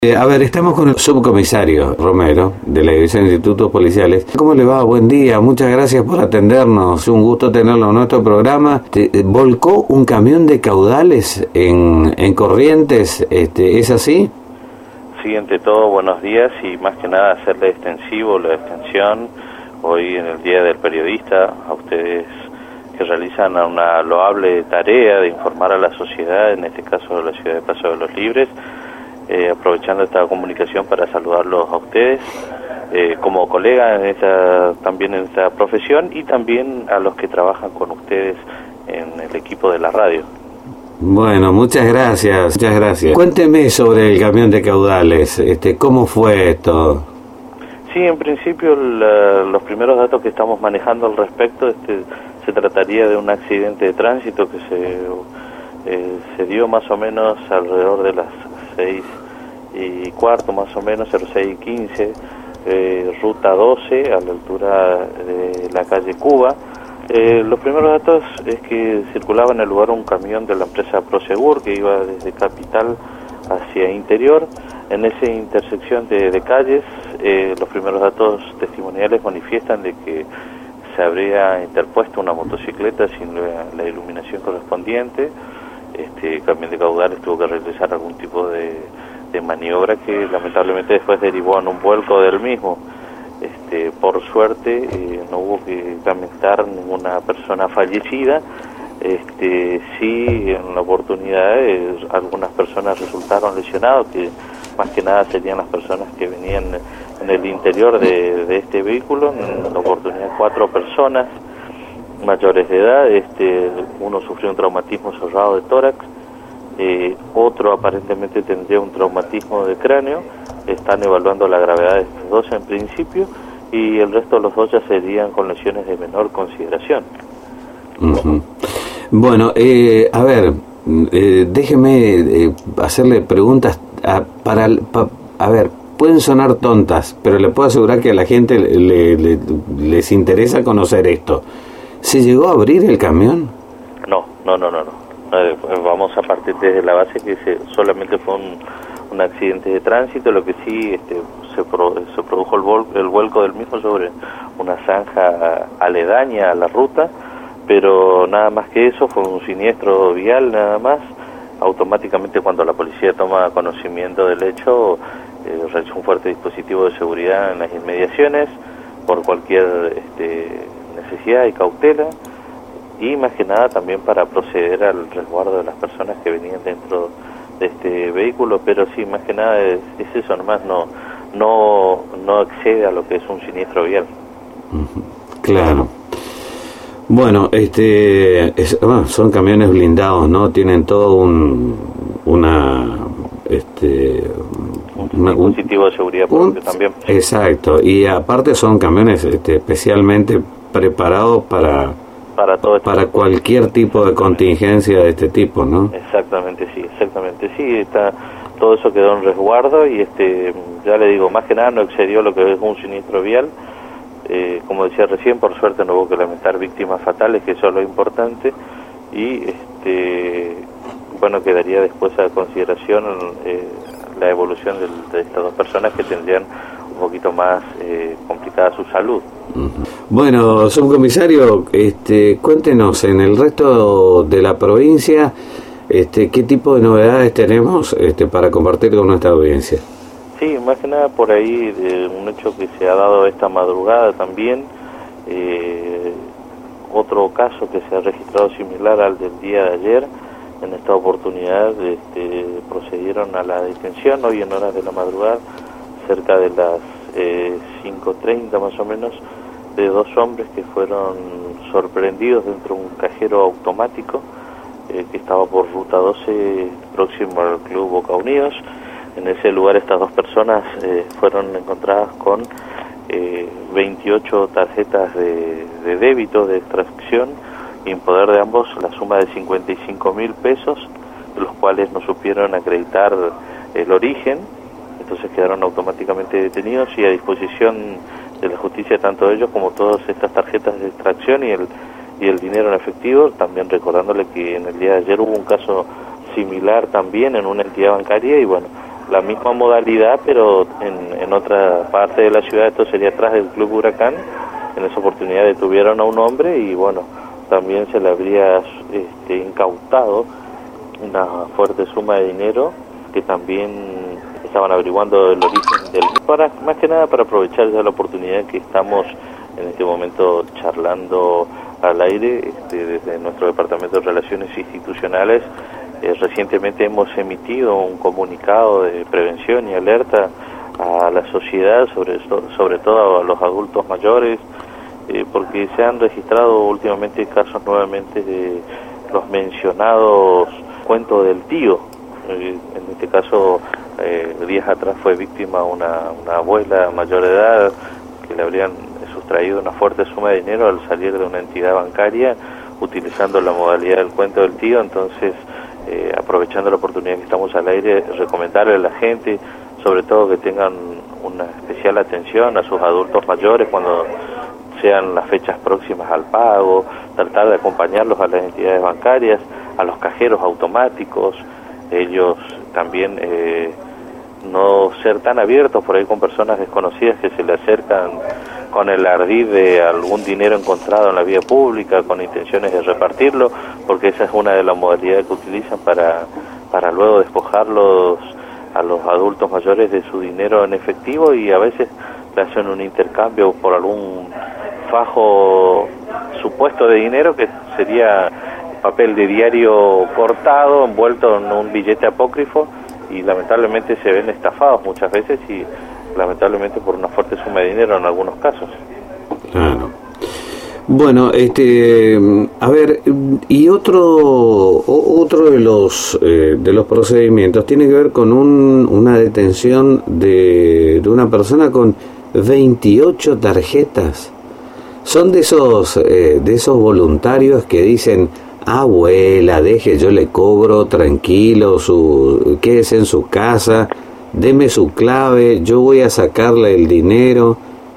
A ver, estamos con el subcomisario Romero, de la División de Institutos Policiales. ¿Cómo le va? Buen día, muchas gracias por atendernos. Un gusto tenerlo en nuestro programa. ¿Volcó un camión de caudales en Corrientes? ¿Es así? Sí, ante todo, buenos días y más que nada hacerle extensivo la extensión hoy en el Día del Periodista a ustedes que realizan una loable tarea de informar a la sociedad, en este caso de la ciudad de Paso de los Libres. Aprovechando esta comunicación para saludarlos a ustedes como colegas también en esta profesión y también a los que trabajan con ustedes en el equipo de la radio. Bueno, muchas gracias. Cuénteme sobre el camión de caudales, ¿cómo fue esto? Sí, en principio los primeros datos que estamos manejando al respecto, se trataría de un accidente de tránsito que se dio más o menos alrededor de las 6:15, más o menos, 06:15, ruta 12, a la altura de la calle Cuba. Los primeros datos es que circulaba en el lugar un camión de la empresa Prosegur que iba desde Capital hacia Interior. En esa intersección de calles, los primeros datos testimoniales manifiestan de que se habría interpuesto una motocicleta sin la iluminación correspondiente. Este camión de caudales tuvo que realizar algún tipo de maniobra que lamentablemente después derivó en un vuelco del mismo. Por suerte no hubo que lamentar ninguna persona fallecida. Sí, en la oportunidad algunas personas resultaron lesionadas, que más que nada serían las personas que venían en el interior de este vehículo. En la oportunidad 4 personas mayores de edad, uno sufrió un traumatismo cerrado de tórax, otro aparentemente tendría un traumatismo de cráneo. Están evaluando la gravedad de estos dos en principio y el resto de los dos ya serían con lesiones de menor consideración. Uh-huh. Bueno, a ver, déjeme hacerle preguntas a ver, pueden sonar tontas, pero le puedo asegurar que a la gente les interesa conocer esto. ¿Se llegó a abrir el camión? No. Vamos a partir desde la base que solamente fue un accidente de tránsito. Lo que sí se produjo el vuelco del mismo sobre una zanja aledaña a la ruta, pero nada más que eso, fue un siniestro vial nada más. Automáticamente cuando la policía toma conocimiento del hecho, realizó un fuerte dispositivo de seguridad en las inmediaciones por cualquier necesidad y cautela, y más que nada también para proceder al resguardo de las personas que venían dentro de este vehículo. Pero sí, más que nada es eso nomás, no excede a lo que es un siniestro vial. Claro. Bueno, son camiones blindados, ¿no? Tienen todo un dispositivo de seguridad propio también. Exacto, y aparte son camiones especialmente preparados para cualquier tipo de contingencia de este tipo, ¿no? Exactamente, sí, todo eso quedó en resguardo y ya le digo, más que nada no excedió lo que es un siniestro vial. Como decía recién, por suerte no hubo que lamentar víctimas fatales, que eso es lo importante, y bueno, quedaría después a consideración la evolución de estas dos personas que tendrían un poquito más complicada su salud. Bueno, subcomisario, cuéntenos, en el resto de la provincia, ¿qué tipo de novedades tenemos para compartir con nuestra audiencia? Sí, más que nada por ahí, un hecho que se ha dado esta madrugada también, otro caso que se ha registrado similar al del día de ayer. En esta oportunidad procedieron a la detención hoy en horas de la madrugada, cerca de las 5:30 más o menos, de dos hombres que fueron sorprendidos dentro de un cajero automático que estaba por ruta 12 próximo al Club Boca Unidos. En ese lugar estas dos personas fueron encontradas con 28 tarjetas de débito de extracción y en poder de ambos la suma de 55.000 pesos, de los cuales no supieron acreditar el origen. Entonces quedaron automáticamente detenidos y a disposición de la justicia tanto ellos como todas estas tarjetas de extracción y el dinero en efectivo. También recordándole que en el día de ayer hubo un caso similar también en una entidad bancaria y bueno, la misma modalidad, pero en otra parte de la ciudad. Esto sería atrás del Club Huracán. En esa oportunidad detuvieron a un hombre y bueno, también se le habría incautado una fuerte suma de dinero, que también estaban averiguando el origen del, más que nada para aprovechar ya la oportunidad que estamos en este momento charlando al aire desde nuestro Departamento de Relaciones Institucionales. Recientemente hemos emitido un comunicado de prevención y alerta a la sociedad, sobre todo a los adultos mayores, porque se han registrado últimamente casos nuevamente de los mencionados cuentos del tío. En este caso, días atrás fue víctima una abuela mayor de edad que le habrían sustraído una fuerte suma de dinero al salir de una entidad bancaria utilizando la modalidad del cuento del tío. Entonces, aprovechando la oportunidad que estamos al aire, recomendarle a la gente, sobre todo que tengan una especial atención a sus adultos mayores cuando sean las fechas próximas al pago, tratar de acompañarlos a las entidades bancarias, a los cajeros automáticos. Ellos también no ser tan abiertos por ahí con personas desconocidas que se le acercan con el ardid de algún dinero encontrado en la vía pública, con intenciones de repartirlo, porque esa es una de las modalidades que utilizan para luego despojarlos a los adultos mayores de su dinero en efectivo, y a veces le hacen un intercambio por algún fajo supuesto de dinero que sería papel de diario cortado, envuelto en un billete apócrifo, y lamentablemente se ven estafados muchas veces, y lamentablemente por una fuerte suma de dinero en algunos casos. Claro. Bueno, a ver, y otro de los procedimientos tiene que ver con una detención de una persona con 28 tarjetas. Son de esos voluntarios que dicen: abuela, deje, yo le cobro, tranquilo, quédese en su casa, deme su clave, yo voy a sacarle el dinero.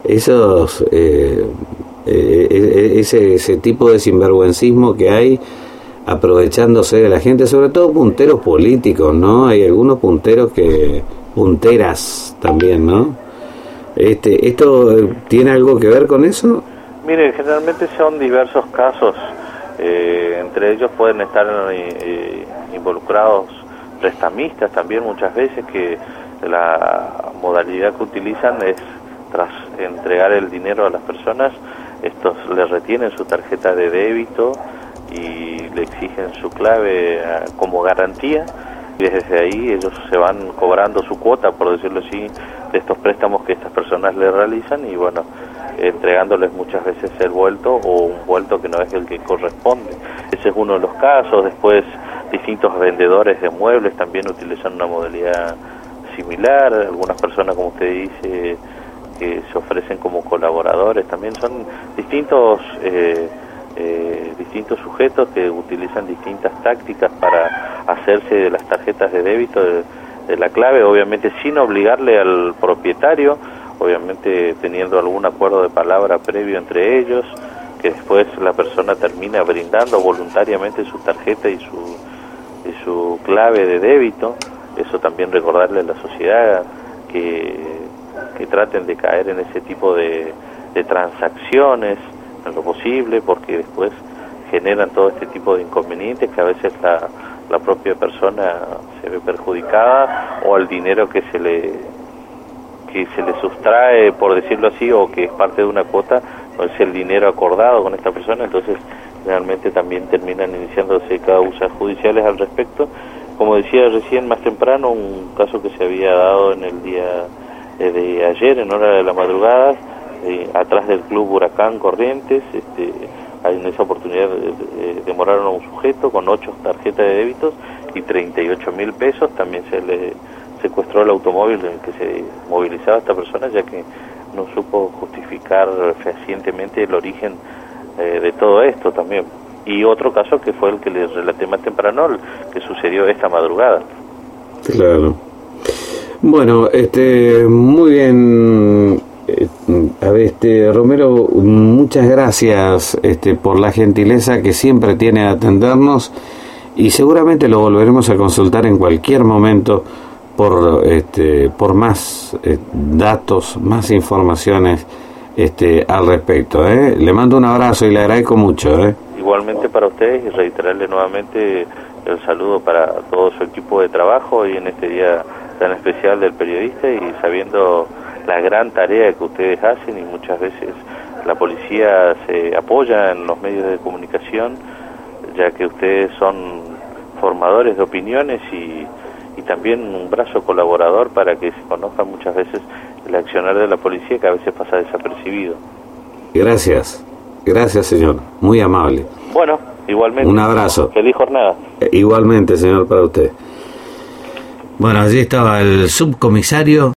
Ese tipo de sinvergüencismo que hay, aprovechándose de la gente, sobre todo punteros políticos, ¿no? Hay algunos punteras también, ¿no? ¿Esto tiene algo que ver con eso? Mire, generalmente son diversos casos. Entre ellos pueden estar involucrados prestamistas también muchas veces, que la modalidad que utilizan es, tras entregar el dinero a las personas, estos les retienen su tarjeta de débito y le exigen su clave como garantía, y desde ahí ellos se van cobrando su cuota, por decirlo así, de estos préstamos que estas personas le realizan, y bueno, entregándoles muchas veces el vuelto o un vuelto que no es el que corresponde. Ese es uno de los casos. Después, distintos vendedores de muebles también utilizan una modalidad similar. Algunas personas, como usted dice, que se ofrecen como colaboradores, también son distintos sujetos que utilizan distintas tácticas para hacerse de las tarjetas de débito de la clave, obviamente sin obligarle al propietario, obviamente teniendo algún acuerdo de palabra previo entre ellos, que después la persona termina brindando voluntariamente su tarjeta y su clave de débito. Eso también recordarle a la sociedad que traten de caer en ese tipo de transacciones en lo posible, porque después generan todo este tipo de inconvenientes que a veces la propia persona se ve perjudicada, o el dinero que se le sustrae, por decirlo así, o que es parte de una cuota, no es el dinero acordado con esta persona. Entonces realmente también terminan iniciándose causas judiciales al respecto. Como decía recién, más temprano, un caso que se había dado en el día de ayer, en hora de la madrugada, atrás del Club Huracán Corrientes. En esa oportunidad demoraron a un sujeto con 8 tarjetas de débitos y 38.000 pesos. También se le secuestró el automóvil en el que se movilizaba esta persona, ya que no supo justificar fehacientemente el origen de todo esto también. Y otro caso que fue el que les relaté más temprano, que sucedió esta madrugada. Claro. Bueno, muy bien. A ver, Romero, muchas gracias por la gentileza que siempre tiene de atendernos, y seguramente lo volveremos a consultar en cualquier momento por más datos, más informaciones al respecto. Le mando un abrazo y le agradezco mucho. Igualmente para ustedes, y reiterarle nuevamente el saludo para todo su equipo de trabajo y en este día tan especial del periodista, y sabiendo la gran tarea que ustedes hacen, y muchas veces la policía se apoya en los medios de comunicación, ya que ustedes son formadores de opiniones y también un brazo colaborador para que se conozca muchas veces el accionar de la policía, que a veces pasa desapercibido. Gracias señor, muy amable. Bueno, igualmente. Un abrazo. Feliz jornada. Igualmente señor, para usted. Bueno, allí estaba el subcomisario